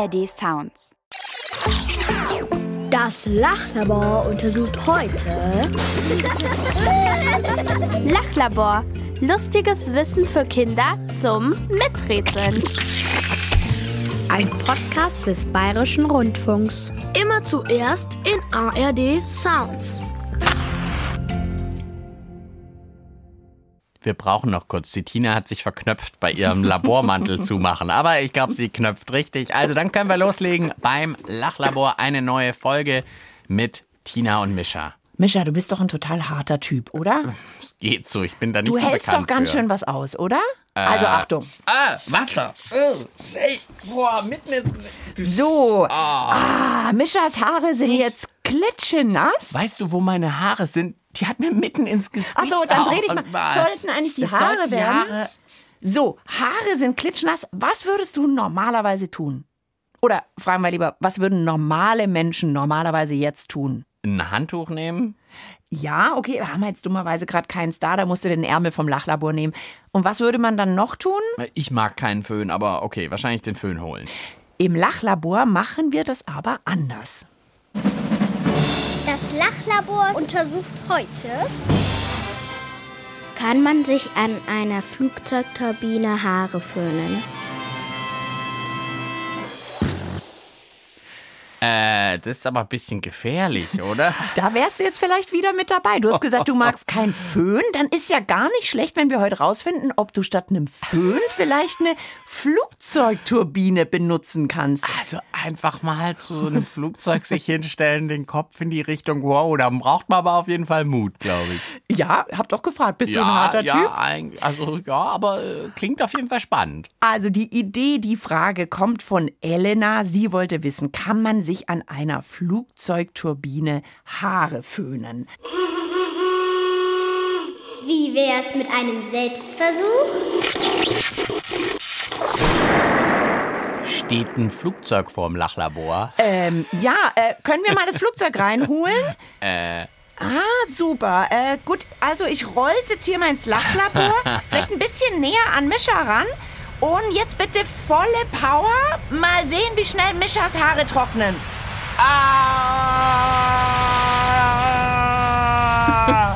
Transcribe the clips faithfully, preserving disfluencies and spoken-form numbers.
R D Sounds. Das Lachlabor untersucht heute Lachlabor. Lustiges Wissen für Kinder zum Miträtseln. ein Podcast des Bayerischen Rundfunks. Immer zuerst in A R D Sounds. Wir brauchen noch kurz. Die Tina hat sich verknöpft bei ihrem Labormantel zumachen. Aber ich glaube, sie knöpft richtig. Also dann können wir loslegen beim Lachlabor. Eine neue Folge mit Tina und Mischa. Mischa, du bist doch ein total harter Typ, oder? Es geht so, ich bin da nicht Du so bekannt hältst doch ganz für. schön was aus, oder? Äh, Also Achtung. Ah, Wasser. Oh, hey, boah, mitten ins Gesicht. So. Ah, Mischas Haare sind jetzt klitschenass. Weißt du, wo meine Haare sind? Die hat mir mitten ins Gesicht. Ach so, dann dreh dich mal. Was? Sollten eigentlich die Das Haare sollten werden? Haare- So, Haare sind klitschnass. Was würdest du normalerweise tun? Oder fragen wir lieber, was würden normale Menschen normalerweise jetzt tun? Ein Handtuch nehmen? Ja, okay, wir haben jetzt dummerweise gerade keinen Star, da musst du den Ärmel vom Lachlabor nehmen. Und was würde man dann noch tun? Ich mag keinen Föhn, aber okay, wahrscheinlich den Föhn holen. Im Lachlabor machen wir das aber anders. Das Lachlabor untersucht heute. Kann man sich an einer Flugzeugturbine Haare föhnen? Äh, das ist aber ein bisschen gefährlich, oder? Da wärst du jetzt vielleicht wieder mit dabei. Du hast gesagt, du magst keinen Föhn. Dann ist ja gar nicht schlecht, wenn wir heute rausfinden, ob du statt einem Föhn vielleicht eine Flugzeugturbine benutzen kannst. Also einfach mal zu so einem Flugzeug sich hinstellen, den Kopf in die Richtung, wow, da braucht man aber auf jeden Fall Mut, glaube ich. Ja, hab doch gefragt, bist du ein harter ja, Typ? Ein, also ja, aber äh, klingt auf jeden Fall spannend. Also die Idee, die Frage kommt von Elena. Sie wollte wissen, kann man sich an einer Flugzeugturbine Haare föhnen? Wie wär's mit einem Selbstversuch? Steht ein Flugzeug vorm Lachlabor? Ähm, ja, äh, können wir mal das Flugzeug reinholen? Äh, Ah, super. Äh, gut, also ich roll's jetzt hier mal ins Lachlabor. Vielleicht ein bisschen näher an Mischa ran. Und jetzt bitte volle Power. Mal sehen, wie schnell Mischas Haare trocknen. Ah!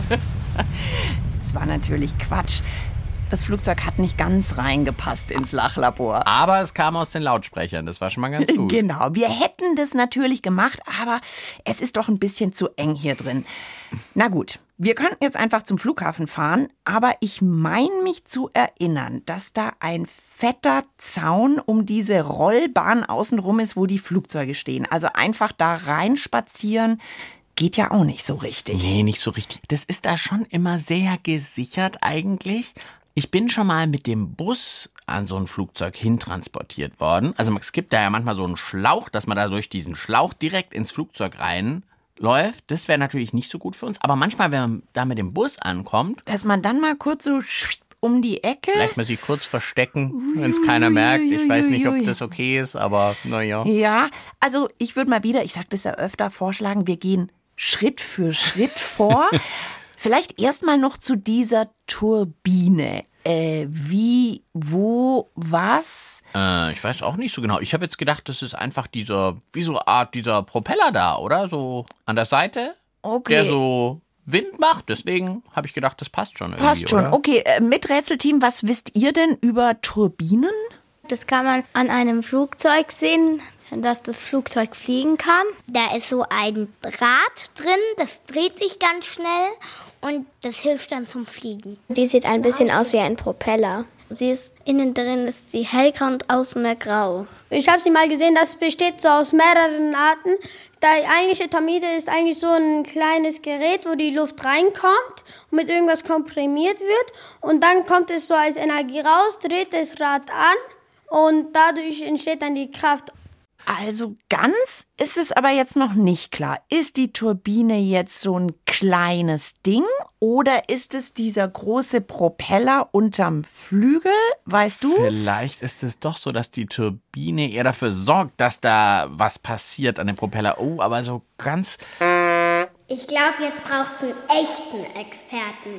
Das war natürlich Quatsch. Das Flugzeug hat nicht ganz reingepasst ins Lachlabor. aber es kam aus den Lautsprechern, das war schon mal ganz gut. Genau, wir hätten das natürlich gemacht, aber es ist doch ein bisschen zu eng hier drin. Na gut, wir könnten jetzt einfach zum Flughafen fahren, aber ich meine mich zu erinnern, dass da ein fetter Zaun um diese Rollbahn außenrum ist, wo die Flugzeuge stehen. Also einfach da reinspazieren geht ja auch nicht so richtig. Nee, nicht so richtig. Das ist da schon immer sehr gesichert eigentlich. Ich bin schon mal mit dem Bus an so ein Flugzeug hintransportiert worden. Also es gibt da ja manchmal so einen Schlauch, dass man da durch diesen Schlauch direkt ins Flugzeug reinläuft. Das wäre natürlich nicht so gut für uns. Aber manchmal, wenn man da mit dem Bus ankommt, Dass man dann mal kurz so um die Ecke... vielleicht mal sich kurz verstecken, wenn es keiner merkt. Ich weiß nicht, ob das okay ist, aber naja. Ja, also ich würde mal wieder, ich sage das ja öfter, vorschlagen, wir gehen Schritt für Schritt vor. Vielleicht erstmal noch zu dieser Turbine. Äh, wie, wo, was? Äh, ich weiß auch nicht so genau. Ich habe jetzt gedacht, das ist einfach dieser, wie so eine Art dieser Propeller da, oder? So an der Seite, Okay. der so Wind macht. Deswegen habe ich gedacht, das passt schon irgendwie, Passt schon. oder? Okay, äh, Miträtselteam, was wisst ihr denn über Turbinen? Das kann man an einem Flugzeug sehen, dass das Flugzeug fliegen kann. Da ist so ein Rad drin, das dreht sich ganz schnell und das hilft dann zum Fliegen. Die sieht ein bisschen aus wie ein Propeller. Sie ist innen drin, ist sie hellgrau und außen mehr grau. Ich habe sie mal gesehen, das besteht so aus mehreren Arten. Die eigentliche Turbine ist eigentlich so ein kleines Gerät, wo die Luft reinkommt und mit irgendwas komprimiert wird. Und dann kommt es so als Energie raus, dreht das Rad an und dadurch entsteht dann die Kraft. Also ganz ist es aber jetzt noch nicht klar. Ist die Turbine jetzt so ein kleines Ding oder ist es dieser große Propeller unterm Flügel? Weißt du? Vielleicht ist es doch so, dass die Turbine eher dafür sorgt, dass da was passiert an dem Propeller. Oh, aber so ganz... Ich glaube, jetzt braucht's einen echten Experten.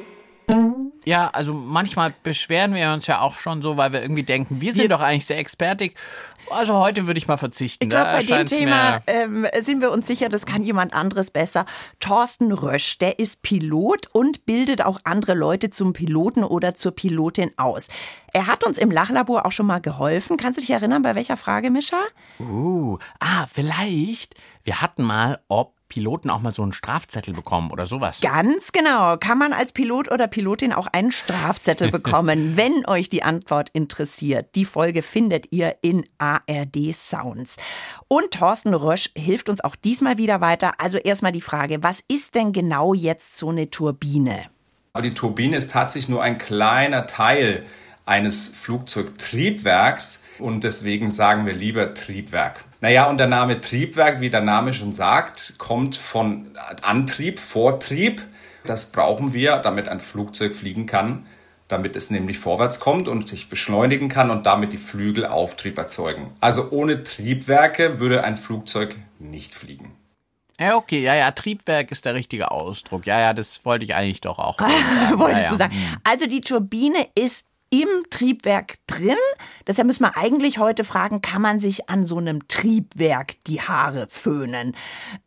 Ja, also manchmal beschweren wir uns ja auch schon so, weil wir irgendwie denken, wir sind doch eigentlich sehr expertig. Also heute würde ich mal verzichten. Ich glaube, bei dem Thema ähm, sind wir uns sicher, das kann jemand anderes besser. Thorsten Rösch, der ist Pilot und bildet auch andere Leute zum Piloten oder zur Pilotin aus. Er hat uns im Lachlabor auch schon mal geholfen. Kannst du dich erinnern, bei welcher Frage, Mischa? Uh, ah, vielleicht. Wir hatten mal, ob Piloten auch mal so einen Strafzettel bekommen oder sowas. Ganz genau. Kann man als Pilot oder Pilotin auch einen Strafzettel bekommen, wenn euch die Antwort interessiert. Die Folge findet ihr in A R D Sounds. Und Thorsten Rösch hilft uns auch diesmal wieder weiter. Also erstmal die Frage, was ist denn genau jetzt so eine Turbine? Aber die Turbine ist tatsächlich nur ein kleiner Teil eines Flugzeugtriebwerks und deswegen sagen wir lieber Triebwerk. Naja, und der Name Triebwerk, wie der Name schon sagt, kommt von Antrieb, Vortrieb. Das brauchen wir, damit ein Flugzeug fliegen kann, damit es nämlich vorwärts kommt und sich beschleunigen kann und damit die Flügel Auftrieb erzeugen. Also ohne Triebwerke würde ein Flugzeug nicht fliegen. Ja, okay, ja, ja, Triebwerk ist der richtige Ausdruck. Ja, ja, das wollte ich eigentlich doch auch sagen. Wolltest ja, du ja. sagen. Also die Turbine ist im Triebwerk drin. Deshalb müssen wir eigentlich heute fragen, kann man sich an so einem Triebwerk die Haare föhnen?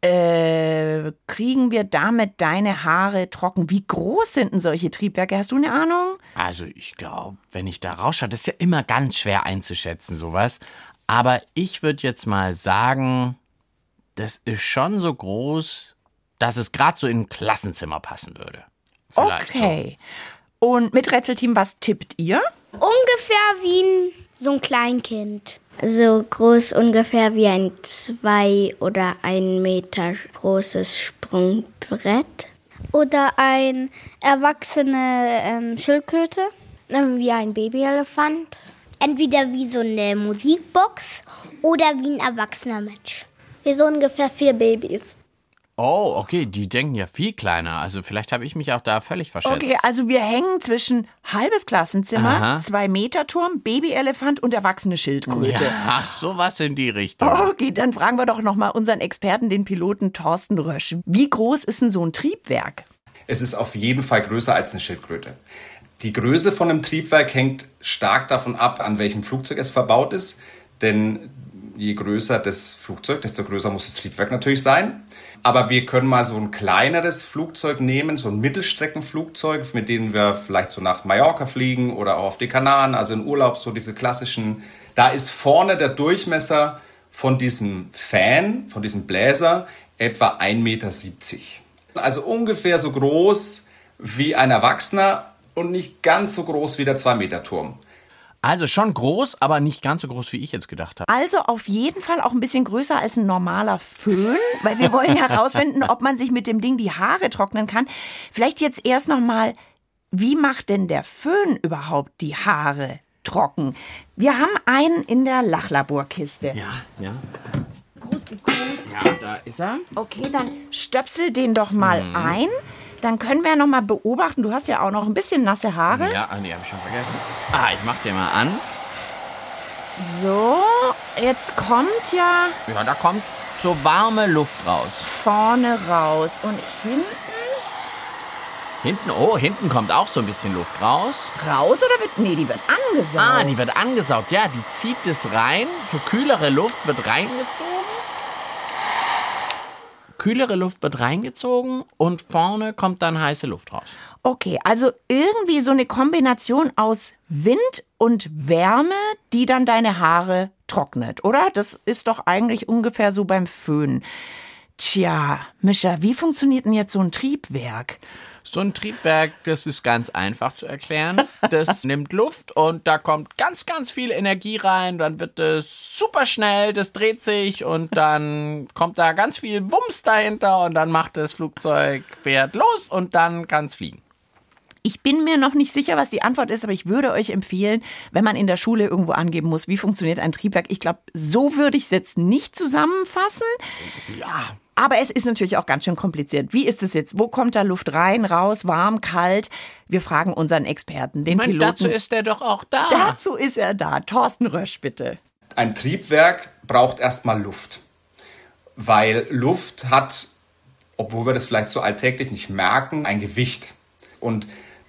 Äh, kriegen wir damit deine Haare trocken? Wie groß sind denn solche Triebwerke? Hast du eine Ahnung? Also ich glaube, wenn ich da rausschaue, das ist ja immer ganz schwer einzuschätzen, sowas. Aber ich würde jetzt mal sagen, das ist schon so groß, dass es gerade so in ein Klassenzimmer passen würde. Vielleicht okay. So. Und mit Rätselteam, was tippt ihr? Ungefähr wie ein, so ein Kleinkind. So groß ungefähr wie ein zwei oder ein Meter großes Sprungbrett. Oder ein erwachsene ähm, Schildkröte. Wie ein Babyelefant. Entweder wie so eine Musikbox oder wie ein erwachsener Mensch. Wie so ungefähr vier Babys. Oh, okay, die denken ja viel kleiner. Also vielleicht habe ich mich auch da völlig verschätzt. Okay, also wir hängen zwischen halbes Klassenzimmer, Aha. zwei Meter Turm, Babyelefant und erwachsene Schildkröte. Ja, ach, sowas in die Richtung. Okay, dann fragen wir doch nochmal unseren Experten, den Piloten Thorsten Rösch. Wie groß ist denn so ein Triebwerk? Es ist auf jeden Fall größer als eine Schildkröte. Die Größe von einem Triebwerk hängt stark davon ab, an welchem Flugzeug es verbaut ist. Denn je größer das Flugzeug, desto größer muss das Triebwerk natürlich sein. Aber wir können mal so ein kleineres Flugzeug nehmen, so ein Mittelstreckenflugzeug, mit dem wir vielleicht so nach Mallorca fliegen oder auch auf die Kanaren, also in Urlaub, so diese klassischen. Da ist vorne der Durchmesser von diesem Fan, von diesem Bläser, etwa ein Meter siebzig. Also ungefähr so groß wie ein Erwachsener und nicht ganz so groß wie der zwei Meter Turm. Also schon groß, aber nicht ganz so groß, wie ich jetzt gedacht habe. Also auf jeden Fall auch ein bisschen größer als ein normaler Föhn, weil wir wollen herausfinden, ob man sich mit dem Ding die Haare trocknen kann. Vielleicht jetzt erst noch mal, wie macht denn der Föhn überhaupt die Haare trocken? Wir haben einen in der Lachlaborkiste. Ja, ja. Groß, groß. Ja, da ist er. Okay, dann stöpsel den doch mal mhm. ein. Dann können wir ja noch mal beobachten. Du hast ja auch noch ein bisschen nasse Haare. Ja, nee, habe ich schon vergessen. Ah, ich mach den mal an. So, jetzt kommt ja... Ja, da kommt so warme Luft raus. Vorne raus und hinten... Hinten, oh, hinten kommt auch so ein bisschen Luft raus. Raus oder wird... Nee, die wird angesaugt. Ah, die wird angesaugt. Ja, die zieht es rein. So kühlere Luft wird reingezogen. Kühlere Luft wird reingezogen und vorne kommt dann heiße Luft raus. Okay, also irgendwie so eine Kombination aus Wind und Wärme, die dann deine Haare trocknet, oder? Das ist doch eigentlich ungefähr so beim Föhn. Tja, Mischa, wie funktioniert denn jetzt so ein Triebwerk? So ein Triebwerk, das ist ganz einfach zu erklären. Das nimmt Luft und da kommt ganz, ganz viel Energie rein. Dann wird es super schnell, das dreht sich und dann kommt da ganz viel Wumms dahinter und dann macht das Flugzeug, fährt los und dann kann es fliegen. Ich bin mir noch nicht sicher, was die Antwort ist, aber ich würde euch empfehlen, wenn man in der Schule irgendwo angeben muss, wie funktioniert ein Triebwerk. Ich glaube, so würde ich es jetzt nicht zusammenfassen. Ja. Aber es ist natürlich auch ganz schön kompliziert. Wie ist es jetzt? Wo kommt da Luft rein, raus, warm, kalt? Wir fragen unseren Experten, den ich meine, Piloten. Dazu ist er doch auch da. Dazu ist er da. Thorsten Rösch, bitte. Ein Triebwerk braucht erstmal Luft. Weil Luft hat, obwohl wir das vielleicht so alltäglich nicht merken, ein Gewicht. Und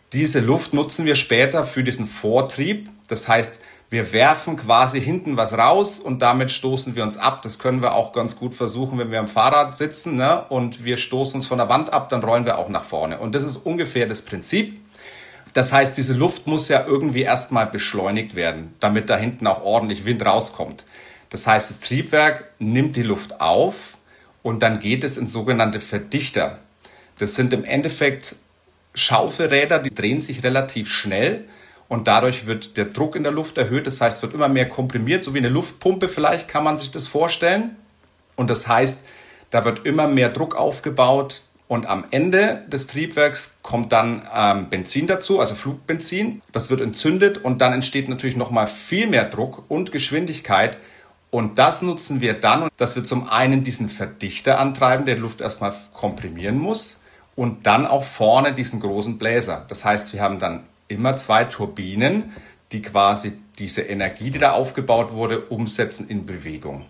Diese Luft nutzen wir später für diesen Vortrieb. Das heißt, wir werfen quasi hinten was raus und damit stoßen wir uns ab. Das können wir auch ganz gut versuchen, wenn wir am Fahrrad sitzen, ne? Und wir stoßen uns von der Wand ab, dann rollen wir auch nach vorne. Und das ist ungefähr das Prinzip. Das heißt, diese Luft muss ja irgendwie erstmal beschleunigt werden, damit da hinten auch ordentlich Wind rauskommt. Das heißt, das Triebwerk nimmt die Luft auf und dann geht es in sogenannte Verdichter. Das sind im Endeffekt Schaufelräder, die drehen sich relativ schnell. Und dadurch wird der Druck in der Luft erhöht. Das heißt, es wird immer mehr komprimiert, so wie eine Luftpumpe vielleicht, kann man sich das vorstellen. Und das heißt, da wird immer mehr Druck aufgebaut. Und am Ende des Triebwerks kommt dann ähm, Benzin dazu, also Flugbenzin. Das wird entzündet und dann entsteht natürlich nochmal viel mehr Druck und Geschwindigkeit. Und das nutzen wir dann, dass wir zum einen diesen Verdichter antreiben, der die Luft erstmal komprimieren muss. Und dann auch vorne diesen großen Bläser. Das heißt, wir haben dann immer zwei Turbinen, die quasi diese Energie, die da aufgebaut wurde, umsetzen in Bewegung.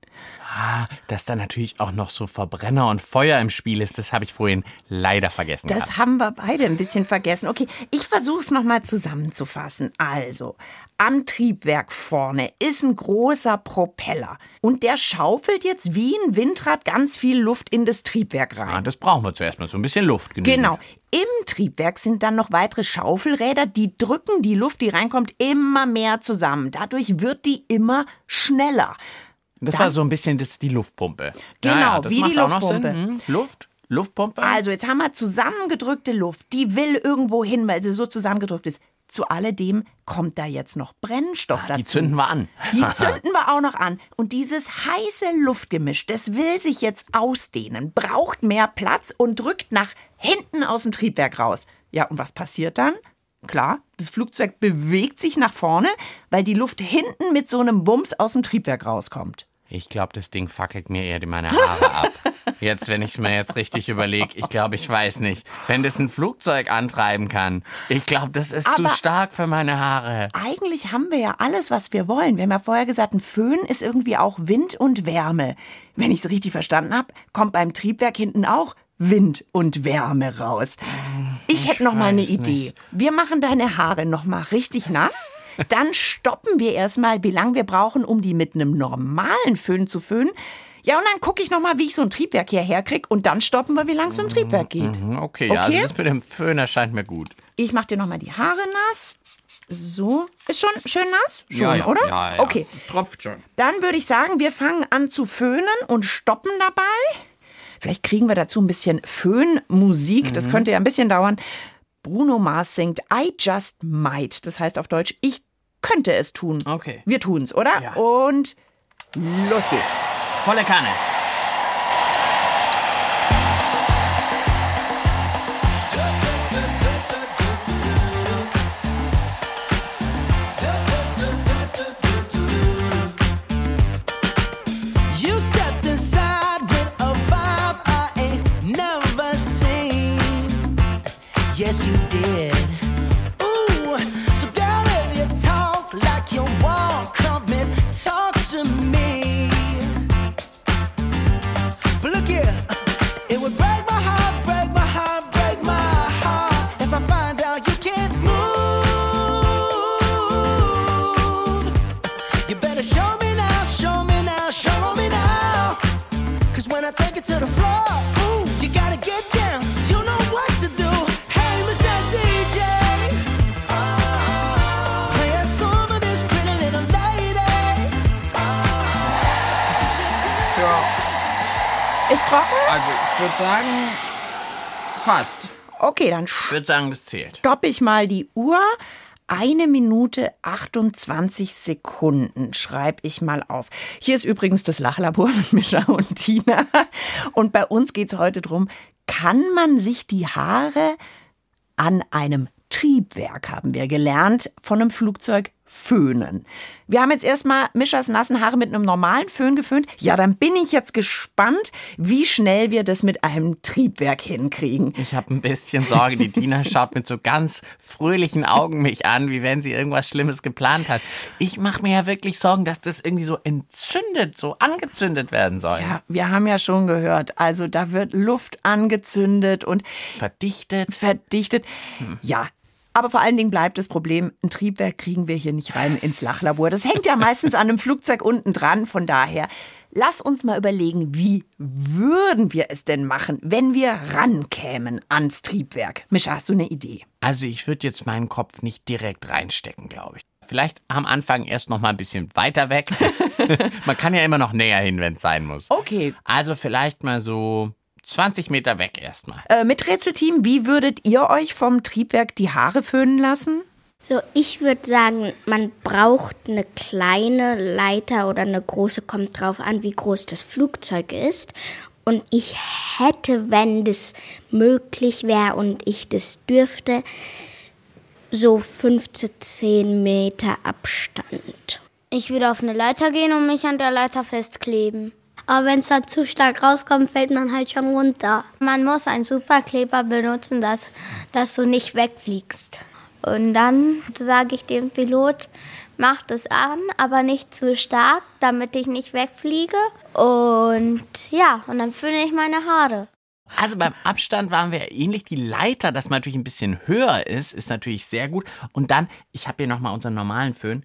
Ah, dass da natürlich auch noch so Verbrenner und Feuer im Spiel ist, das habe ich vorhin leider vergessen. Das gehabt. haben wir beide ein bisschen vergessen. Okay, ich versuche es nochmal zusammenzufassen. Also, am Triebwerk vorne ist ein großer Propeller. Und der schaufelt jetzt wie ein Windrad ganz viel Luft in das Triebwerk rein. Ah, das brauchen wir zuerst mal, so ein bisschen Luft. Genügend. Genau. Im Triebwerk sind dann noch weitere Schaufelräder, die drücken die Luft, die reinkommt, immer mehr zusammen. Dadurch wird die immer schneller. Das Dann, war so ein bisschen das, die Luftpumpe. Genau, ja, ja, das wie macht die auch noch Luftpumpe. Sinn. Hm, Luft, Luftpumpe. Also jetzt haben wir zusammengedrückte Luft, die will irgendwo hin, weil sie so zusammengedrückt ist. Zu alledem kommt da jetzt noch Brennstoff ah, dazu. Die zünden wir an. Die zünden wir auch noch an. Und dieses heiße Luftgemisch, das will sich jetzt ausdehnen, braucht mehr Platz und drückt nach hinten aus dem Triebwerk raus. Ja, und was passiert dann? Klar, das Flugzeug bewegt sich nach vorne, weil die Luft hinten mit so einem Wumms aus dem Triebwerk rauskommt. Ich glaube, das Ding fackelt mir eher meine Haare ab. Jetzt, wenn ich es mir jetzt richtig überlege, ich glaube, ich weiß nicht. Wenn das ein Flugzeug antreiben kann, ich glaube, das ist Aber zu stark für meine Haare. Eigentlich haben wir ja alles, was wir wollen. Wir haben ja vorher gesagt, ein Föhn ist irgendwie auch Wind und Wärme. Wenn ich es richtig verstanden habe, kommt beim Triebwerk hinten auch Wind und Wärme raus. Ich, ich hätte noch mal eine Idee. Nicht. Wir machen deine Haare noch mal richtig nass. Dann stoppen wir erstmal, wie lange wir brauchen, um die mit einem normalen Föhn zu föhnen. Ja, und dann gucke ich noch mal, wie ich so ein Triebwerk hierher kriege. Und dann stoppen wir, wie lange es mit dem Triebwerk geht. Okay, okay, okay? Also das mit dem Föhn erscheint mir gut. Ich mache dir noch mal die Haare nass. So, ist schon schön nass? Schon, ja, ja, oder? Ja, ja. Okay. Tropft schon. Dann würde ich sagen, wir fangen an zu föhnen und stoppen dabei. Vielleicht kriegen wir dazu ein bisschen Föhnmusik. Mhm. Das könnte ja ein bisschen dauern. Bruno Mars singt I Just Might. Das heißt auf Deutsch, ich könnte es tun. Okay. Wir tun's, oder? Ja. Und los geht's. Volle Kanne. Yes, you did. Ooh, so girl, if you talk like you walk, come and talk to me. But look here, it would break my heart, break my heart, break my heart if I find out you can't move. You better show me now, show me now, show me now. 'Cause when I take it to the floor, ooh, you gotta get down. You know what to do. Ist trocken? Also, ich würde sagen, fast. Okay, dann Ich würde sagen, das zählt. stoppe ich mal die Uhr. Eine Minute achtundzwanzig Sekunden schreibe ich mal auf. Hier ist übrigens das Lachlabor mit Mischa und Tina. Und bei uns geht es heute drum, kann man sich die Haare an einem Triebwerk, haben wir gelernt, von einem Flugzeug föhnen. Wir haben jetzt erstmal Mischas nassen Haare mit einem normalen Föhn geföhnt. Ja, dann bin ich jetzt gespannt, wie schnell wir das mit einem Triebwerk hinkriegen. Ich habe ein bisschen Sorge. Die Tina schaut mit so ganz fröhlichen Augen mich an, wie wenn sie irgendwas Schlimmes geplant hat. Ich mache mir ja wirklich Sorgen, dass das irgendwie so entzündet, so angezündet werden soll. Ja, wir haben ja schon gehört, also da wird Luft angezündet und Verdichtet. verdichtet. Hm. Ja, Aber vor allen Dingen bleibt das Problem, ein Triebwerk kriegen wir hier nicht rein ins Lachlabor. Das hängt ja meistens an einem Flugzeug unten dran. Von daher, lass uns mal überlegen, wie würden wir es denn machen, wenn wir rankämen ans Triebwerk? Mischa, hast du eine Idee? Also ich würde jetzt meinen Kopf nicht direkt reinstecken, glaube ich. Vielleicht am Anfang erst noch mal ein bisschen weiter weg. Man kann ja immer noch näher hin, wenn es sein muss. Okay. Also vielleicht mal so zwanzig Meter weg erstmal. Äh, Miträtselteam, wie würdet ihr euch vom Triebwerk die Haare föhnen lassen? So, ich würde sagen, man braucht eine kleine Leiter oder eine große, kommt drauf an, wie groß das Flugzeug ist. Und ich hätte, wenn das möglich wäre und ich das dürfte, so fünfzehn Meter Abstand. Ich würde auf eine Leiter gehen und mich an der Leiter festkleben. Aber wenn es dann zu stark rauskommt, fällt man halt schon runter. Man muss einen Superkleber benutzen, dass, dass du nicht wegfliegst. Und dann sage ich dem Pilot, mach das an, aber nicht zu stark, damit ich nicht wegfliege. Und ja, und dann föhne ich meine Haare. Also beim Abstand waren wir ähnlich. Die Leiter, dass man natürlich ein bisschen höher ist, ist natürlich sehr gut. Und dann, ich habe hier nochmal unseren normalen Föhn.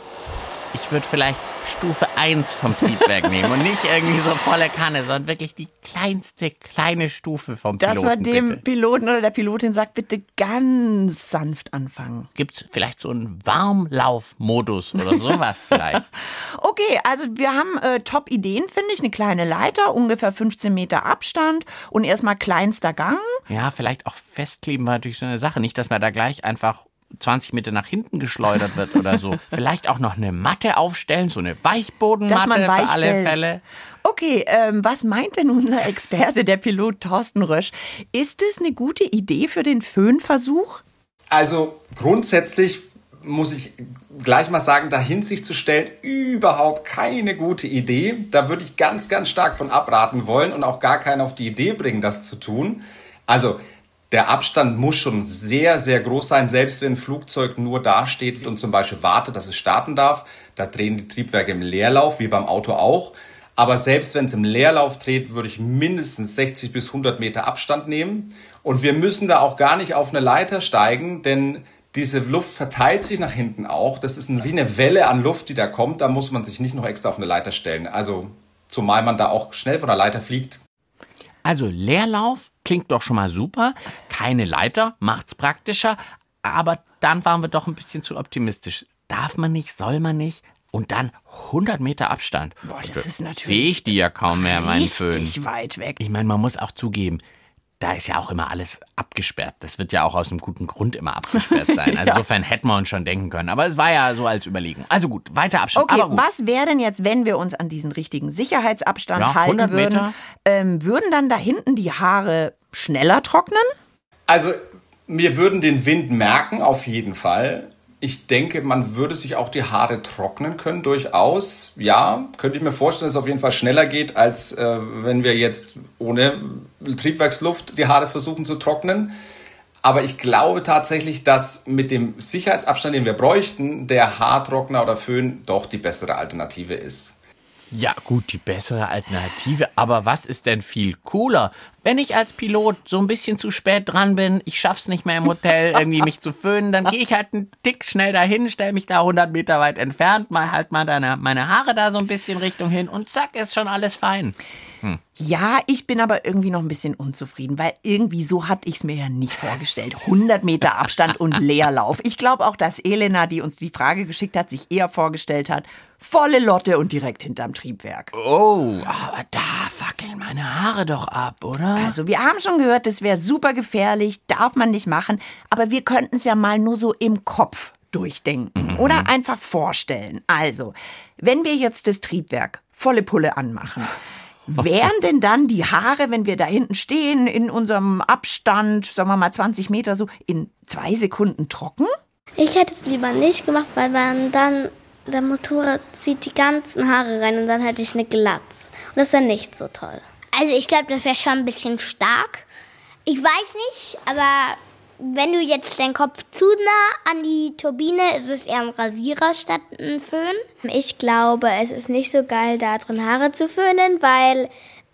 Ich würde vielleicht Stufe eins vom Triebwerk nehmen und nicht irgendwie so volle Kanne, sondern wirklich die kleinste kleine Stufe vom Piloten. Dass man dem bitte. Piloten oder der Pilotin sagt, bitte ganz sanft anfangen. Gibt's vielleicht so einen Warmlaufmodus oder sowas vielleicht? Okay, also wir haben äh, Top-Ideen, finde ich. Eine kleine Leiter, ungefähr fünfzehn Meter Abstand und erstmal kleinster Gang. Ja, vielleicht auch festkleben war natürlich so eine Sache. Nicht, dass man da gleich einfach zwanzig Meter nach hinten geschleudert wird oder so. Vielleicht auch noch eine Matte aufstellen, so eine Weichbodenmatte Dass man weich für alle fällt. Fälle. Okay, ähm, was meint denn unser Experte, der Pilot Thorsten Rösch? Ist es eine gute Idee für den Föhnversuch? Also grundsätzlich muss ich gleich mal sagen, dahin sich zu stellen, überhaupt keine gute Idee. Da würde ich ganz, ganz stark von abraten wollen und auch gar keinen auf die Idee bringen, das zu tun. Also der Abstand muss schon sehr, sehr groß sein, selbst wenn ein Flugzeug nur dasteht und zum Beispiel wartet, dass es starten darf. Da drehen die Triebwerke im Leerlauf, wie beim Auto auch. Aber selbst wenn es im Leerlauf dreht, würde ich mindestens sechzig bis hundert Meter Abstand nehmen. Und wir müssen da auch gar nicht auf eine Leiter steigen, denn diese Luft verteilt sich nach hinten auch. Das ist wie eine Welle an Luft, die da kommt. Da muss man sich nicht noch extra auf eine Leiter stellen. Also zumal man da auch schnell von der Leiter fliegt. Also Leerlauf klingt doch schon mal super. Keine Leiter, macht's praktischer. Aber dann waren wir doch ein bisschen zu optimistisch. Darf man nicht, soll man nicht? Und dann hundert Meter Abstand. Boah, das ist natürlich Sehe ich die ja kaum mehr, mein Föhn. richtig weit weg. Ich meine, man muss auch zugeben, da ist ja auch immer alles abgesperrt. Das wird ja auch aus einem guten Grund immer abgesperrt sein. Also Ja. insofern hätten wir uns schon denken können. Aber es war ja so als Überlegung. Also gut, weiter Abstand. Okay, Aber gut. was wäre denn jetzt, wenn wir uns an diesen richtigen Sicherheitsabstand Ja, halten hundert würden? Meter. Ähm, würden dann da hinten die Haare schneller trocknen? Also wir würden den Wind merken, auf jeden Fall. Ich denke, man würde sich auch die Haare trocknen können, durchaus. Ja, könnte ich mir vorstellen, dass es auf jeden Fall schneller geht, als äh, wenn wir jetzt ohne Triebwerksluft die Haare versuchen zu trocknen. Aber ich glaube tatsächlich, dass mit dem Sicherheitsabstand, den wir bräuchten, der Haartrockner oder Föhn doch die bessere Alternative ist. Ja, gut, die bessere Alternative. Aber was ist denn viel cooler? Wenn ich als Pilot so ein bisschen zu spät dran bin, ich schaff's nicht mehr im Hotel, irgendwie mich zu föhnen, dann gehe ich halt einen Tick schnell dahin, stelle mich da hundert Meter weit entfernt, mal halt mal deine, meine Haare da so ein bisschen Richtung hin und zack, ist schon alles fein. Hm. Ja, ich bin aber irgendwie noch ein bisschen unzufrieden, weil irgendwie so hatte ich es mir ja nicht vorgestellt. hundert Meter Abstand und Leerlauf. Ich glaube auch, dass Elena, die uns die Frage geschickt hat, sich eher vorgestellt hat, volle Lotte und direkt hinterm Triebwerk. Oh, aber da fackeln meine Haare doch ab, oder? Also wir haben schon gehört, das wäre super gefährlich, darf man nicht machen, aber wir könnten es ja mal nur so im Kopf durchdenken Mhm. oder einfach vorstellen. Also, wenn wir jetzt das Triebwerk volle Pulle anmachen, wären denn dann die Haare, wenn wir da hinten stehen, in unserem Abstand, sagen wir mal zwanzig Meter so, in zwei Sekunden trocken? Ich hätte es lieber nicht gemacht, weil man dann, der Motorrad zieht die ganzen Haare rein und dann hätte ich eine Glatze. Und das ist ja nicht so toll. Also ich glaube, das wäre schon ein bisschen stark. Ich weiß nicht, aber wenn du jetzt deinen Kopf zu nah an die Turbine, ist es eher ein Rasierer statt ein Föhn. Ich glaube, es ist nicht so geil, da drin Haare zu föhnen, weil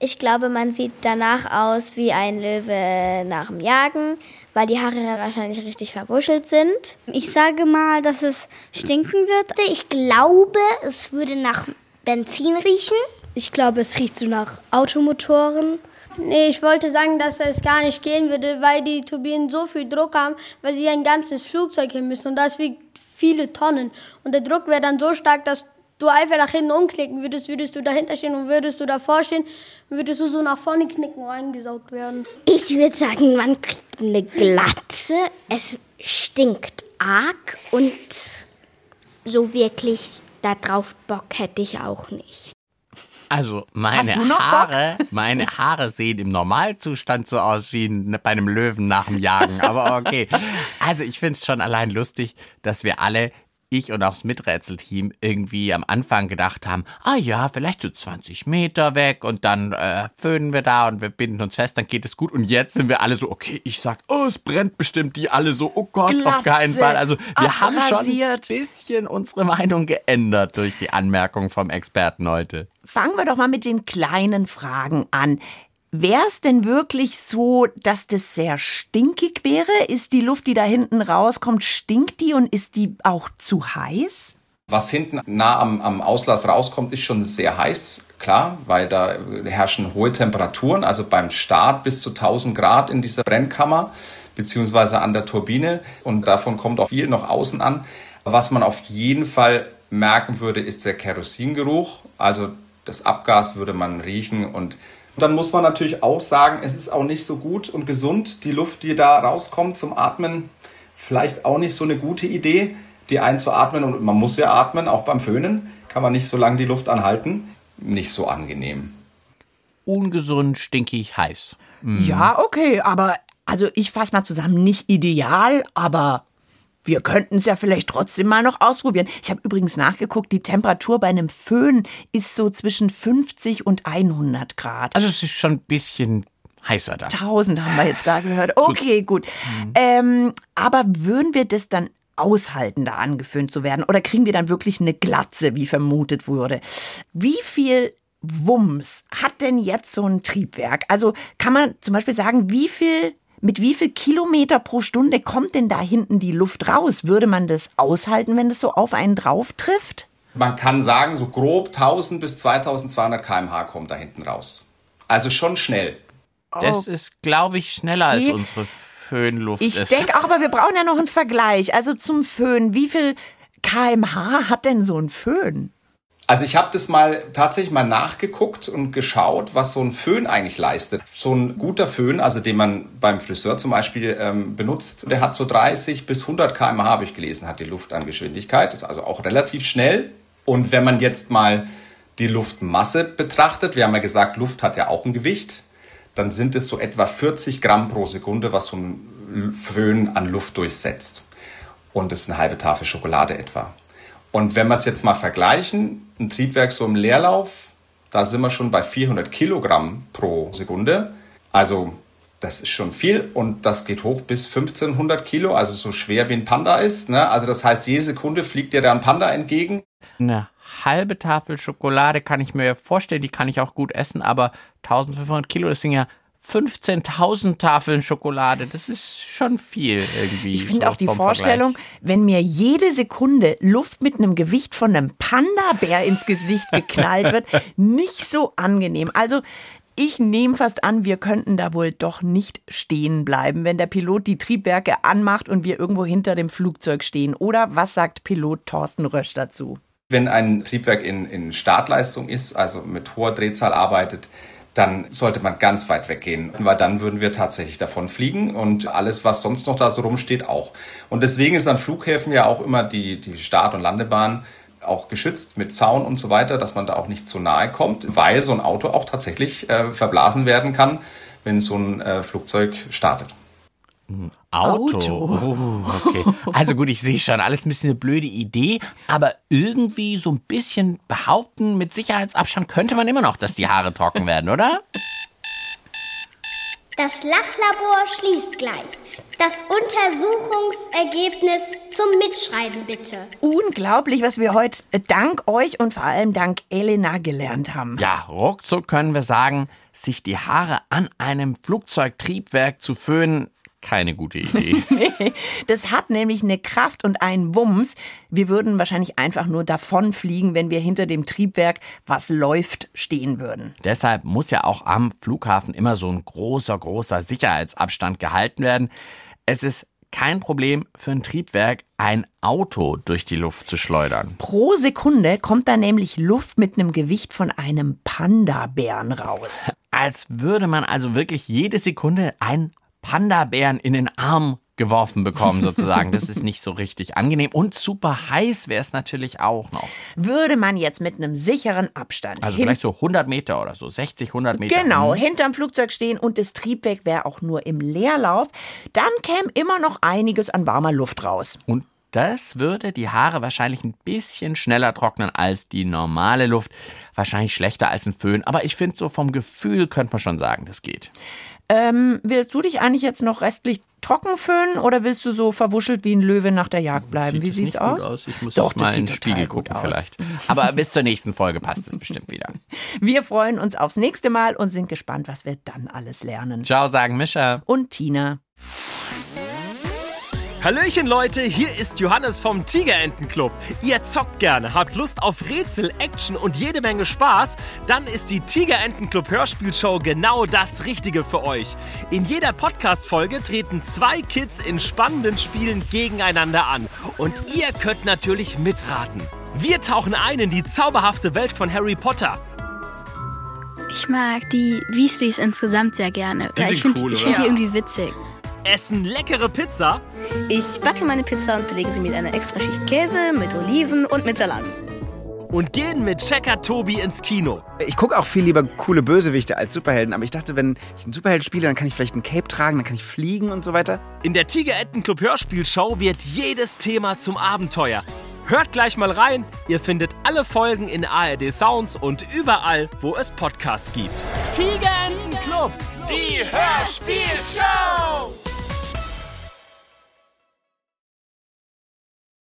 Ich glaube, man sieht danach aus wie ein Löwe nach dem Jagen, weil die Haare wahrscheinlich richtig verwuschelt sind. Ich sage mal, dass es stinken wird. Ich glaube, es würde nach Benzin riechen. Ich glaube, es riecht so nach Automotoren. Nee, ich wollte sagen, dass das gar nicht gehen würde, weil die Turbinen so viel Druck haben, weil sie ein ganzes Flugzeug hin müssen. Und das wiegt viele Tonnen. Und der Druck wäre dann so stark, dass du einfach nach hinten umknicken würdest, würdest du dahinter stehen und würdest du davor stehen, würdest du so nach vorne knicken und eingesaugt werden. Ich würde sagen, man kriegt eine Glatze, es stinkt arg und so wirklich da drauf Bock hätte ich auch nicht. Also meine Hast du noch Haare, meine Haare sehen im Normalzustand so aus wie bei einem Löwen nach dem Jagen. Aber okay. Also ich finde es schon allein lustig, dass wir alle, ich und auch das Miträtselteam, irgendwie am Anfang gedacht haben, ah ja, vielleicht so zwanzig Meter weg und dann äh, föhnen wir da und wir binden uns fest, dann geht es gut. Und jetzt sind wir alle so, okay, ich sag, oh, es brennt bestimmt, die alle so, oh Gott, Glatze, auf keinen Fall. Also wir haben schon ein abrasiert. bisschen unsere Meinung geändert durch die Anmerkung vom Experten heute. Fangen wir doch mal mit den kleinen Fragen an. Wäre es denn wirklich so, dass das sehr stinkig wäre? Ist die Luft, die da hinten rauskommt, stinkt die und ist die auch zu heiß? Was hinten nah am, am Auslass rauskommt, ist schon sehr heiß, klar, weil da herrschen hohe Temperaturen, also beim Start bis zu tausend Grad in dieser Brennkammer beziehungsweise an der Turbine, und davon kommt auch viel noch außen an. Was man auf jeden Fall merken würde, ist der Kerosingeruch, also das Abgas würde man riechen. Und dann muss man natürlich auch sagen, es ist auch nicht so gut und gesund, die Luft, die da rauskommt zum Atmen, vielleicht auch nicht so eine gute Idee, die einzuatmen. Und man muss ja atmen, auch beim Föhnen kann man nicht so lange die Luft anhalten. Nicht so angenehm. Ungesund, stinkig, heiß. Mhm. Ja, okay, aber also ich fasse mal zusammen, nicht ideal, aber wir könnten es ja vielleicht trotzdem mal noch ausprobieren. Ich habe übrigens nachgeguckt, die Temperatur bei einem Föhn ist so zwischen fünfzig und hundert Grad. Also es ist schon ein bisschen heißer da. tausend haben wir jetzt da gehört. Okay, gut. Mhm. Ähm, aber würden wir das dann aushalten, da angeföhnt zu werden? Oder kriegen wir dann wirklich eine Glatze, wie vermutet wurde? Wie viel Wumms hat denn jetzt so ein Triebwerk? Also kann man zum Beispiel sagen, wie viel, mit wie viel Kilometer pro Stunde kommt denn da hinten die Luft raus? Würde man das aushalten, wenn das so auf einen drauf trifft? Man kann sagen, so grob tausend bis zweitausendzweihundert Kilometer pro Stunde kommt da hinten raus. Also schon schnell. Das ist, glaube ich, schneller Okay. als unsere Föhnluft Ich ist. denke auch, aber wir brauchen ja noch einen Vergleich. Also zum Föhn, wie viel Kilometer pro Stunde hat denn so ein Föhn? Also ich habe das mal tatsächlich mal nachgeguckt und geschaut, was so ein Föhn eigentlich leistet. So ein guter Föhn, also den man beim Friseur zum Beispiel ähm, benutzt, der hat so dreißig bis hundert Kilometer pro Stunde, habe ich gelesen, hat die Luftangeschwindigkeit. Das ist also auch relativ schnell. Und wenn man jetzt mal die Luftmasse betrachtet, wir haben ja gesagt, Luft hat ja auch ein Gewicht, dann sind es so etwa vierzig Gramm pro Sekunde, was so ein Föhn an Luft durchsetzt. Und das ist eine halbe Tafel Schokolade etwa. Und wenn wir es jetzt mal vergleichen, ein Triebwerk so im Leerlauf, da sind wir schon bei vierhundert Kilogramm pro Sekunde. Also das ist schon viel und das geht hoch bis fünfzehnhundert Kilo, also so schwer wie ein Panda ist. Ne? Also das heißt, jede Sekunde fliegt dir da ein Panda entgegen. Eine halbe Tafel Schokolade kann ich mir vorstellen, die kann ich auch gut essen, aber eintausendfünfhundert Kilo, das sind ja fünfzehntausend Tafeln Schokolade, das ist schon viel irgendwie. Ich finde so auch die vom Vorstellung, Vergleich. wenn mir jede Sekunde Luft mit einem Gewicht von einem Panda-Bär ins Gesicht geknallt wird, nicht so angenehm. Also ich nehme fast an, wir könnten da wohl doch nicht stehen bleiben, wenn der Pilot die Triebwerke anmacht und wir irgendwo hinter dem Flugzeug stehen. Oder was sagt Pilot Thorsten Rösch dazu? Wenn ein Triebwerk in, in Startleistung ist, also mit hoher Drehzahl arbeitet, dann sollte man ganz weit weggehen, weil dann würden wir tatsächlich davon fliegen und alles, was sonst noch da so rumsteht, auch. Und deswegen ist an Flughäfen ja auch immer die, die Start- und Landebahn auch geschützt mit Zaun und so weiter, dass man da auch nicht zu nahe kommt, weil so ein Auto auch tatsächlich äh, verblasen werden kann, wenn so ein äh, Flugzeug startet. Auto. Auto. Oh, okay. Also gut, ich sehe schon, alles ein bisschen eine blöde Idee, aber irgendwie so ein bisschen behaupten, mit Sicherheitsabstand könnte man immer noch, dass die Haare trocken werden, oder? Das Lachlabor schließt gleich. Das Untersuchungsergebnis zum Mitschreiben, bitte. Unglaublich, was wir heute dank euch und vor allem dank Elena gelernt haben. Ja, ruckzuck können wir sagen, sich die Haare an einem Flugzeugtriebwerk zu föhnen, keine gute Idee. Nee, das hat nämlich eine Kraft und einen Wumms. Wir würden wahrscheinlich einfach nur davonfliegen, wenn wir hinter dem Triebwerk, was läuft, stehen würden. Deshalb muss ja auch am Flughafen immer so ein großer, großer Sicherheitsabstand gehalten werden. Es ist kein Problem für ein Triebwerk, ein Auto durch die Luft zu schleudern. Pro Sekunde kommt da nämlich Luft mit einem Gewicht von einem Panda-Bären raus. Als würde man also wirklich jede Sekunde ein Panda-Bären in den Arm geworfen bekommen, sozusagen. Das ist nicht so richtig angenehm. Und super heiß wäre es natürlich auch noch. Würde man jetzt mit einem sicheren Abstand... Also vielleicht so hundert Meter oder so, sechzig, hundert Meter. Genau, hinterm Flugzeug stehen und das Triebwerk wäre auch nur im Leerlauf, dann käme immer noch einiges an warmer Luft raus. Und das würde die Haare wahrscheinlich ein bisschen schneller trocknen als die normale Luft. Wahrscheinlich schlechter als ein Föhn. Aber ich finde, so vom Gefühl könnte man schon sagen, das geht. Ähm, willst du dich eigentlich jetzt noch restlich trocken föhnen oder willst du so verwuschelt wie ein Löwe nach der Jagd bleiben? Sieht wie sieht's nicht aus? Gut aus? Ich muss Doch, mal das in den sieht Spiegel total gut gucken aus. vielleicht. Aber bis zur nächsten Folge passt es bestimmt wieder. Wir freuen uns aufs nächste Mal und sind gespannt, was wir dann alles lernen. Ciao, sagen Mischa und Tina. Hallöchen Leute, hier ist Johannes vom Tigerentenclub. Ihr zockt gerne, habt Lust auf Rätsel, Action und jede Menge Spaß? Dann ist die Tigerentenclub Hörspielshow genau das Richtige für euch. In jeder Podcast-Folge treten zwei Kids in spannenden Spielen gegeneinander an. Und ihr könnt natürlich mitraten. Wir tauchen ein in die zauberhafte Welt von Harry Potter. Ich mag die Weasleys insgesamt sehr gerne. Die weil sind ich finde cool, ich find die oder? irgendwie witzig. Essen leckere Pizza. Ich backe meine Pizza und belege sie mit einer Extraschicht Käse, mit Oliven und mit Salat. Und gehen mit Checker Tobi ins Kino. Ich gucke auch viel lieber coole Bösewichte als Superhelden, aber ich dachte, wenn ich einen Superheld spiele, dann kann ich vielleicht ein Cape tragen, dann kann ich fliegen und so weiter. In der Tigerentenclub Hörspielshow wird jedes Thema zum Abenteuer. Hört gleich mal rein, ihr findet alle Folgen in A R D Sounds und überall, wo es Podcasts gibt. Tigerentenclub, die Hörspielshow!